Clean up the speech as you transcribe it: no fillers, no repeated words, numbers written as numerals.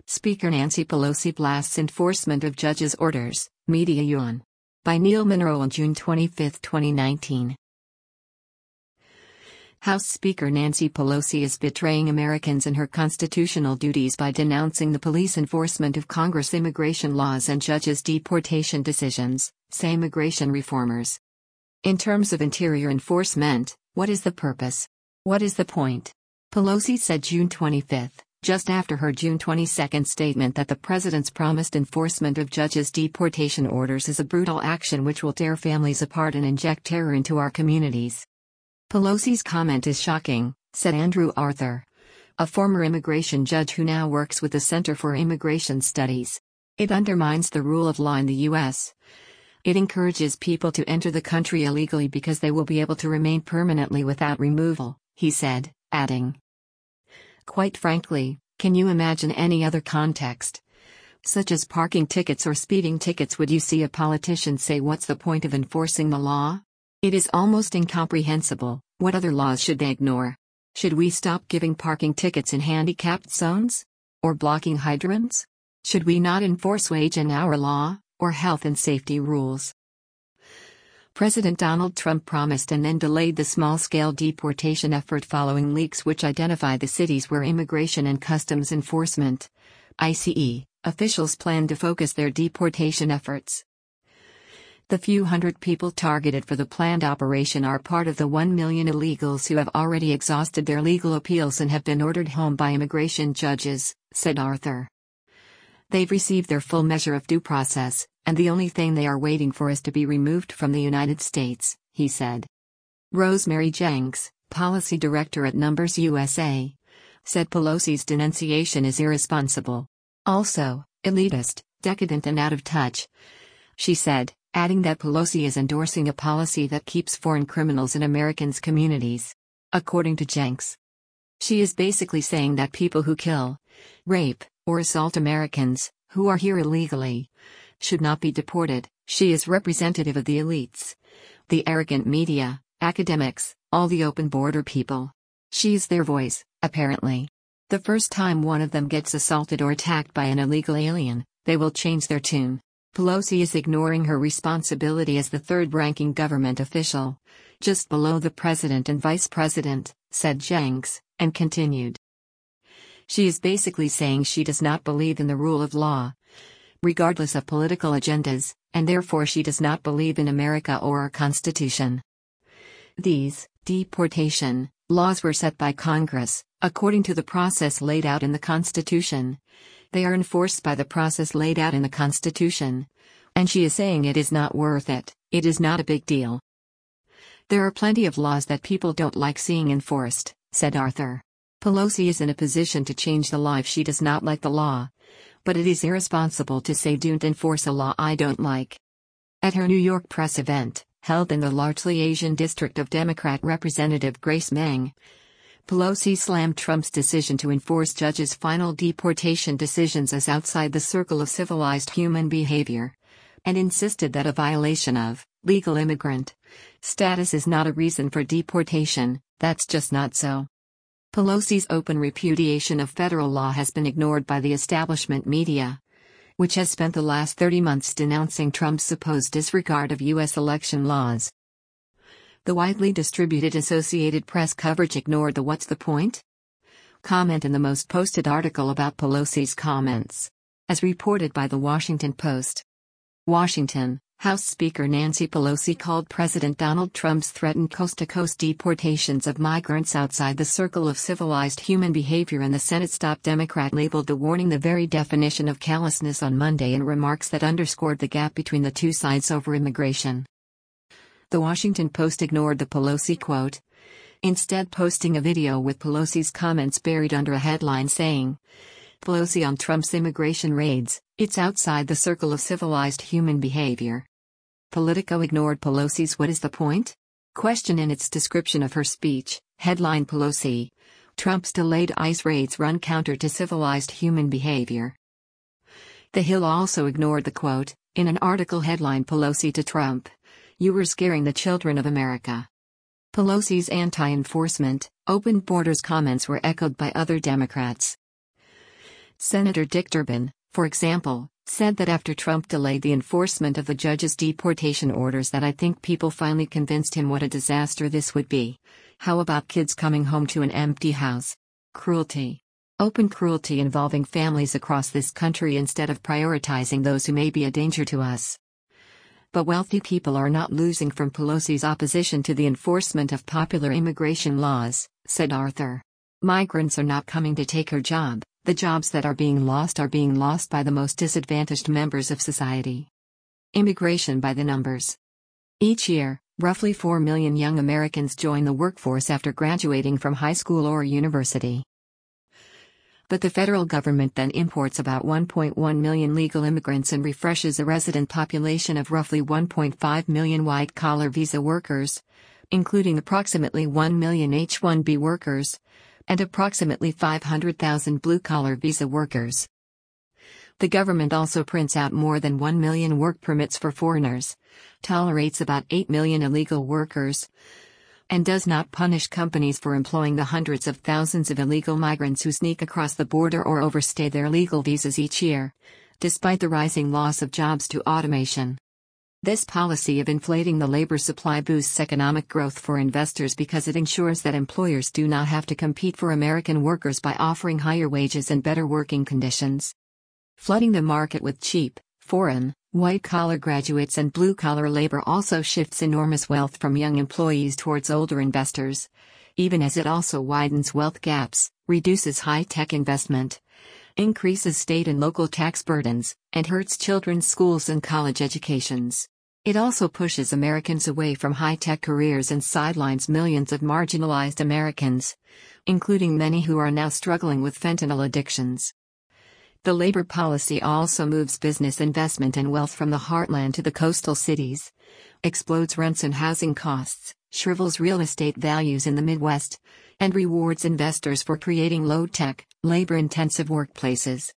Speaker Nancy Pelosi blasts enforcement of judge's orders, Media Yuan. By Neil Monroe on June 25, 2019. House Speaker Nancy Pelosi is betraying Americans and her constitutional duties by denouncing the police enforcement of Congress immigration laws and judges' deportation decisions, say immigration reformers. In terms of interior enforcement, what is the purpose? What is the point? Pelosi said June 25, just after her June 22 statement that the president's promised enforcement of judges' deportation orders is a brutal action which will tear families apart and inject terror into our communities. Pelosi's comment is shocking, said Andrew Arthur, a former immigration judge who now works with the Center for Immigration Studies. It undermines the rule of law in the U.S. It encourages people to enter the country illegally because they will be able to remain permanently without removal, he said, adding, "Quite frankly, can you imagine any other context, such as parking tickets or speeding tickets, would you see a politician say what's the point of enforcing the law? It is almost incomprehensible. What other laws should they ignore? Should we stop giving parking tickets in handicapped zones? Or blocking hydrants? Should we not enforce wage and hour law, or health and safety rules?" President Donald Trump promised and then delayed the small-scale deportation effort following leaks which identified the cities where Immigration and Customs Enforcement (ICE) officials plan to focus their deportation efforts. The few hundred people targeted for the planned operation are part of the 1 million illegals who have already exhausted their legal appeals and have been ordered home by immigration judges, said Arthur. They've received their full measure of due process, and the only thing they are waiting for is to be removed from the United States, he said. Rosemary Jenks, policy director at Numbers USA, said Pelosi's denunciation is irresponsible. Also, elitist, decadent and out of touch, she said, adding that Pelosi is endorsing a policy that keeps foreign criminals in Americans' communities. According to Jenks, she is basically saying that people who kill, rape, or assault Americans, who are here illegally, should not be deported. She is representative of the elites, the arrogant media, academics, all the open border people. She is their voice, apparently. The first time one of them gets assaulted or attacked by an illegal alien, they will change their tune. Pelosi is ignoring her responsibility as the third-ranking government official, just below the president and vice president, said Jenks, and continued. She is basically saying she does not believe in the rule of law, regardless of political agendas, and therefore she does not believe in America or our Constitution. These deportation laws were set by Congress, according to the process laid out in the Constitution. They are enforced by the process laid out in the Constitution. And she is saying it is not worth it, it is not a big deal. There are plenty of laws that people don't like seeing enforced, said Arthur. Pelosi is in a position to change the law if she does not like the law. But it is irresponsible to say don't enforce a law I don't like. At her New York press event, held in the largely Asian district of Democrat Representative Grace Meng, Pelosi slammed Trump's decision to enforce judges' final deportation decisions as outside the circle of civilized human behavior, and insisted that a violation of legal immigrant status is not a reason for deportation. That's just not so. Pelosi's open repudiation of federal law has been ignored by the establishment media, which has spent the last 30 months denouncing Trump's supposed disregard of U.S. election laws. The widely distributed Associated Press coverage ignored the "what's the point?" comment in the most posted article about Pelosi's comments, as reported by The Washington Post. Washington, House Speaker Nancy Pelosi called President Donald Trump's threatened coast-to-coast deportations of migrants outside the circle of civilized human behavior, and the Senate's top Democrat labeled the warning the very definition of callousness on Monday in remarks that underscored the gap between the two sides over immigration. The Washington Post ignored the Pelosi quote, instead posting a video with Pelosi's comments buried under a headline saying, "Pelosi on Trump's immigration raids, it's outside the circle of civilized human behavior." Politico ignored Pelosi's "what is the point?" question in its description of her speech. Headline: Pelosi, Trump's delayed ICE raids run counter to civilized human behavior. The Hill also ignored the quote, in an article headline: Pelosi to Trump, "You were scaring the children of America." Pelosi's anti-enforcement, open borders comments were echoed by other Democrats. Senator Dick Durbin, for example, said that after Trump delayed the enforcement of the judge's deportation orders that I think people finally convinced him what a disaster this would be. How about kids coming home to an empty house? Cruelty. Open cruelty involving families across this country instead of prioritizing those who may be a danger to us. But wealthy people are not losing from Pelosi's opposition to the enforcement of popular immigration laws, said Arthur. Migrants are not coming to take her job. The jobs that are being lost by the most disadvantaged members of society. Immigration by the numbers. Each year, roughly 4 million young Americans join the workforce after graduating from high school or university. But the federal government then imports about 1.1 million legal immigrants and refreshes a resident population of roughly 1.5 million white-collar visa workers, including approximately 1 million H-1B workers, and approximately 500,000 blue-collar visa workers. The government also prints out more than 1 million work permits for foreigners, tolerates about 8 million illegal workers, and does not punish companies for employing the hundreds of thousands of illegal migrants who sneak across the border or overstay their legal visas each year, despite the rising loss of jobs to automation. This policy of inflating the labor supply boosts economic growth for investors because it ensures that employers do not have to compete for American workers by offering higher wages and better working conditions. Flooding the market with cheap, foreign, white-collar graduates and blue-collar labor also shifts enormous wealth from young employees towards older investors, even as it also widens wealth gaps, reduces high-tech investment, increases state and local tax burdens, and hurts children's schools and college educations. It also pushes Americans away from high-tech careers and sidelines millions of marginalized Americans, including many who are now struggling with fentanyl addictions. The labor policy also moves business investment and wealth from the heartland to the coastal cities, explodes rents and housing costs, shrivels real estate values in the Midwest, and rewards investors for creating low-tech, labor-intensive workplaces.